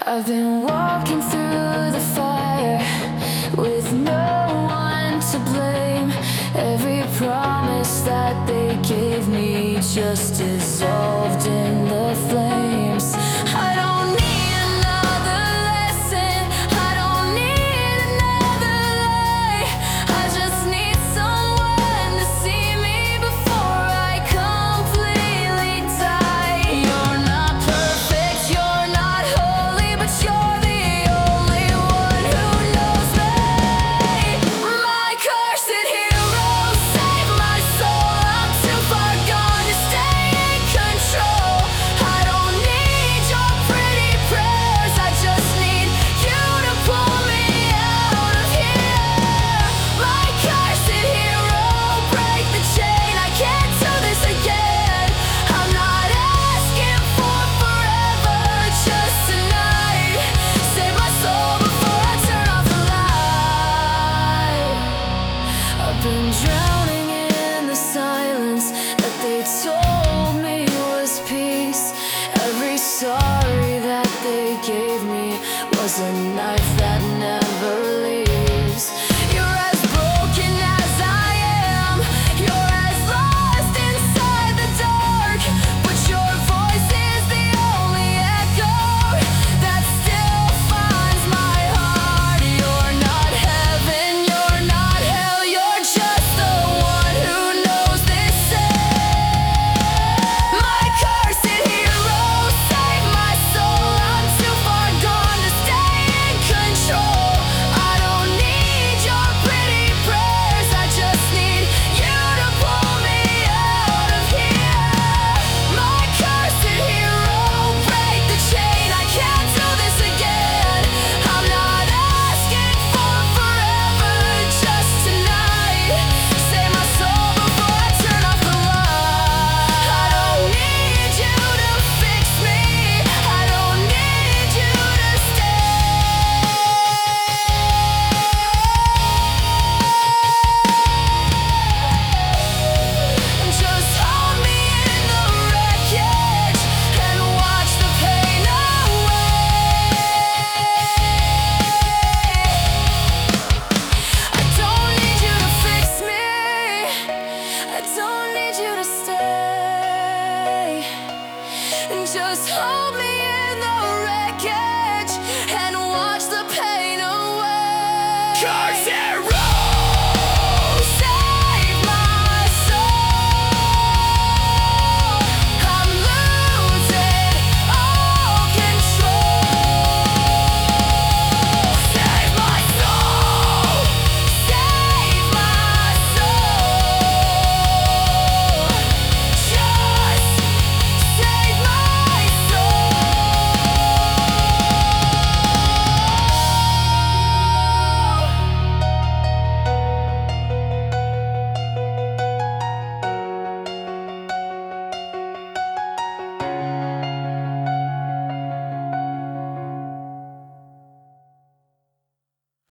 I've been walking through the fire with no one to blame. Every promise that they gave me just dissolved in the flames. I don't need another lesson, I don't need another lie. I just need someone to see me before I completely die. You're not perfect, you're not holy, but you're the only one who knows me. My cursed hero, save my soul. I'm too far gone to stay in control. I don't need your pretty prayers, I just need you to pull me out of here. My cursed hero, break the chain, I can't do this again. I'm not asking for forever, just tonight. Save my soul before I turn off the light. I've been drowning in the silence that they told me was peace. Every sorry that they gave me was a knife that never